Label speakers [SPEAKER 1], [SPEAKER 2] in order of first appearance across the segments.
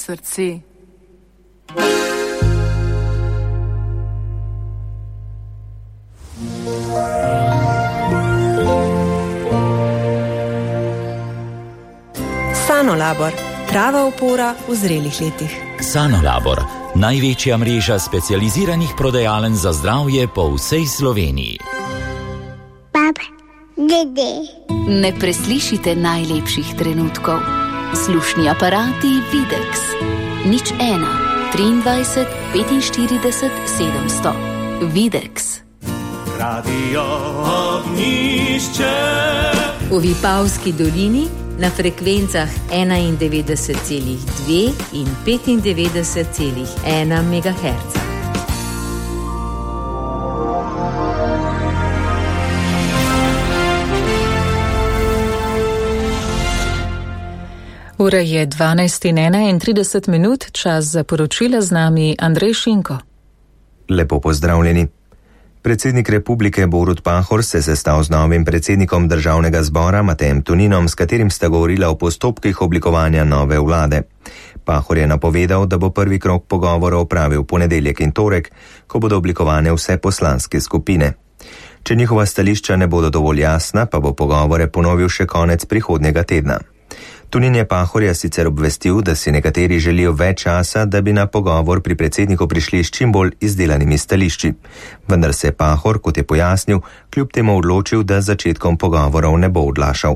[SPEAKER 1] srce.
[SPEAKER 2] Sanolabor, prava opora v zrelih letih.
[SPEAKER 3] Sanolabor, največja mreža specializiranih prodajaln za zdravje po vsej Sloveniji.
[SPEAKER 4] Baba, dede.
[SPEAKER 5] Ne preslišite najlepših trenutkov. Slušni aparati Videx. 01 23 45 700. Videx.
[SPEAKER 6] Radio Ognjišče.
[SPEAKER 7] V Vipavski dolini na frekvencah 91,2 in 95,1 MHz.
[SPEAKER 8] Ura je 12:31, čas za poročila z nami Andrej Šinko.
[SPEAKER 9] Lepo pozdravljeni. Predsednik republike Borut Pahor se sestal z novim predsednikom državnega zbora Matejem Toninom, s katerim sta govorila o postopkih oblikovanja nove vlade. Pahor je napovedal, da bo prvi krog pogovorov opravil ponedeljek in torek, ko bodo oblikovane vse poslanske skupine. Če njihova stališča ne bodo dovolj jasna, pa bo pogovore ponovil še konec prihodnjega tedna. Tonin je Pahorja sicer obvestil, da si nekateri želijo več časa, da bi na pogovor pri predsedniku prišli s čim bolj izdelanimi stališči. Vendar se je Pahor, kot je pojasnil, kljub temu odločil, da začetkom pogovorov ne bo odlašal.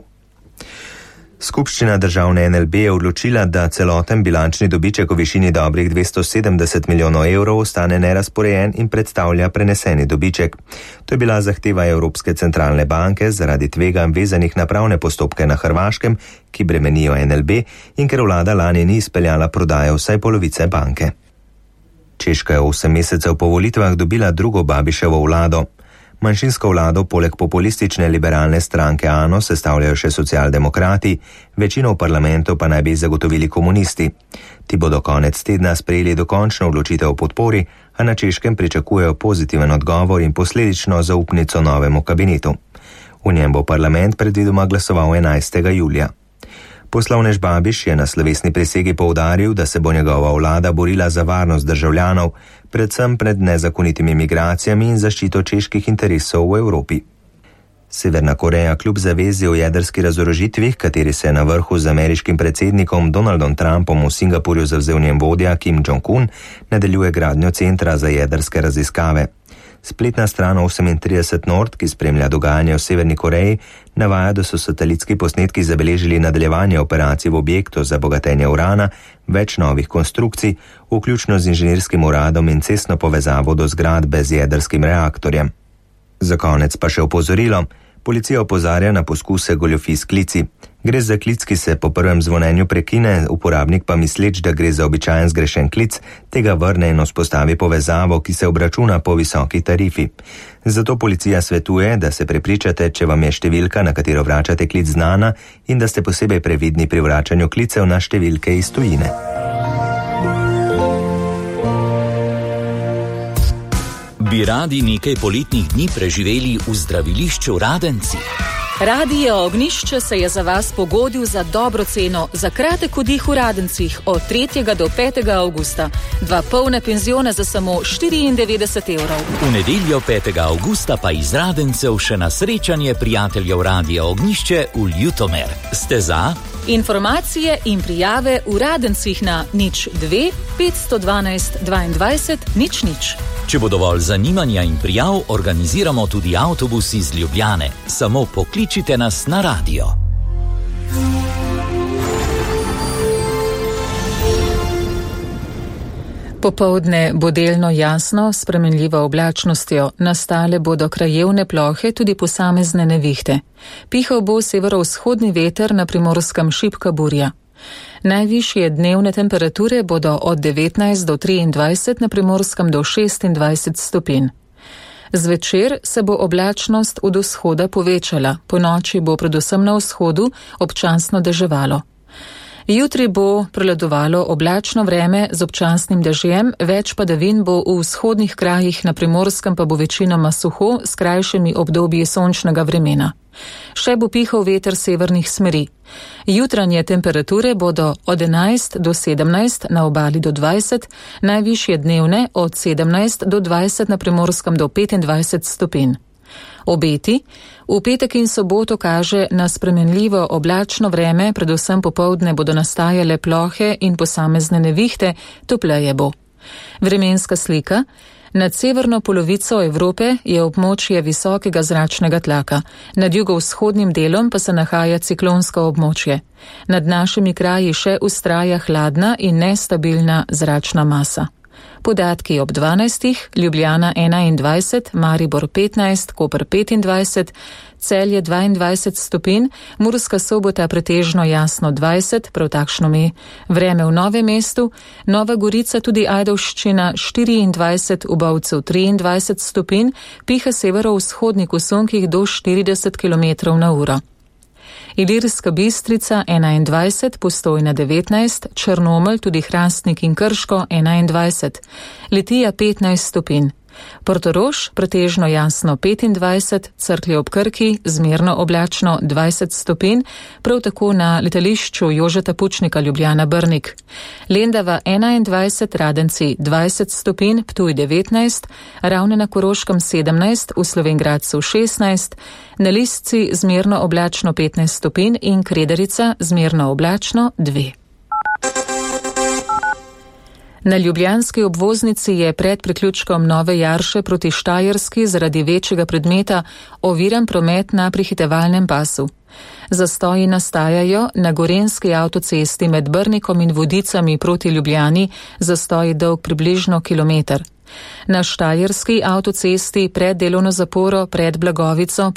[SPEAKER 9] Skupščina državne NLB je odločila, da celoten bilančni dobiček v višini dobrih 270 milijonov evrov ostane nerazporejen in predstavlja preneseni dobiček. To je bila zahteva Evropske centralne banke zaradi tveganj vezanih na pravne postopke na Hrvaškem, ki bremenijo NLB in ker vlada lani ni izpeljala prodaje vsaj polovice banke. Češka je 8 mesecev po volitvah dobila drugo Babiševo vlado. Manjšinsko vlado poleg populistične liberalne stranke ANO sestavljajo še socialdemokrati, večino v parlamentu pa naj bi zagotovili komunisti. Ti bodo konec tedna sprejeli dokončno odločitev o podpori, a na Češkem pričakujejo pozitiven odgovor in posledično zaupnico novemu kabinetu. V njem bo parlament predvidoma glasoval 11. julija. Poslovnež Babiš je na slovesni prisegi poudaril, da se bo njegova vlada borila za varnost državljanov, predvsem pred nezakonitimi migracijami in zaščito čeških interesov v Evropi. Severna Koreja kljub zavezi o jedrski razorožitvi, kateri se je na vrhu z ameriškim predsednikom Donaldom Trumpom v Singapurju zavzel njen vodja Kim Jong-un, nadaljuje gradnjo centra za jedrske raziskave. Spletna stran 38 Nord, ki spremlja dogajanje v Severni Koreji, navaja, da so satelitski posnetki zabeležili nadaljevanje operacij v objektu za bogatenje urana, več novih konstrukcij, vključno z inženirskim uradom in cestno povezavo do zgradbe z jedrskim reaktorjem. Za konec pa še opozorilo. Policija opozarja na poskuse goljufij s klici. Gre za klic, ki se po prvem zvonjenju prekine, uporabnik pa misleč, da gre za običajen zgrešen klic, tega vrne in vzpostavi povezavo, ki se obračuna po visoki tarifi. Zato policija svetuje, da se prepričate, če vam je številka, na katero vračate klic, znana in da ste posebej previdni pri vračanju klicev na številke iz tujine.
[SPEAKER 3] Bi radi nekaj poletnih dni preživeli v zdravilišču Radenci?
[SPEAKER 8] Radio Ognjišče se je za vas pogodil za dobro ceno za kratek oddih v Radencih od 3. do 5. avgusta. 2 polne penzione za samo 94 evrov.
[SPEAKER 3] V nedeljo 5. avgusta pa iz Radencev še na srečanje prijateljev Radio Ognjišče v Ljutomer. Ste za?
[SPEAKER 8] Informacije in prijave v Radencih na 02 512 22 00.
[SPEAKER 3] Če bo dovolj zanimanja in prijav, organiziramo tudi avtobus iz Ljubljane. Samo pokličite nas na radio.
[SPEAKER 8] Popoldne bo delno jasno, s spremenljivo oblačnostjo. Nastale bodo krajevne plohe, tudi posamezne nevihte. Pihal bo severovzhodni veter, na Primorskem šibka burja. Najvišje dnevne temperature bodo od 19 do 23, na Primorskem do 26 stopinj. Zvečer se bo oblačnost od vzhoda povečala, ponoči bo predvsem na vzhodu občasno deževalo. Jutri bo prevladovalo oblačno vreme z občasnim dežjem, več padavin bo v vzhodnih krajih, na Primorskem pa bo večinoma suho s krajšimi obdobji sončnega vremena. Še bo pihal veter severnih smeri. Jutranje temperature bodo od 11 do 17, na obali do 20, najvišje dnevne od 17 do 20, na Primorskem do 25 stopinj. Obeti v petek in soboto kaže na spremenljivo oblačno vreme, predvsem popoldne bodo nastajale plohe in posamezne nevihte, topleje bo. Vremenska slika. Nad severno polovico Evrope je območje visokega zračnega tlaka, nad jugovzhodnim delom pa se nahaja ciklonsko območje. Nad našimi kraji še vztraja hladna in nestabilna zračna masa. Podatki ob 12. Ljubljana 21, Maribor 15, Koper 25, Celje 22 stopinj, Murska Sobota pretežno jasno 20, prav takšno vreme v Novem mestu, Nova Gorica tudi Ajdovščina 24, v Bovcu 23 stopinj, piha severovzhodnik v sunkih do 40 km/h. Ilirska Bistrica 21, Postojna 19, Črnomelj, tudi Hrastnik in Krško 21, Litija 15 stopinj. Portorož pretežno jasno 25, Cerklje ob Krki zmerno oblačno 20 stopinj, prav tako na letališču Jožeta Pučnika Ljubljana Brnik. Lendava 21, Radenci 20 stopinj, Ptuj 19, Ravne na Koroškem 17, v Slovenj Gradcu 16, na Lisci zmerno oblačno 15 stopinj in Krederica zmerno oblačno 2. Na ljubljanski obvoznici je pred priključkom Nove Jarše proti Štajerski zaradi večjega predmeta oviran promet na prehitevalnem pasu. Zastoji nastajajo na Gorenjski avtocesti med Brnikom in Vodicami proti Ljubljani, zastoj dolg približno kilometer. Na Štajerski avtocesti pred delovno zaporo pred Blagovico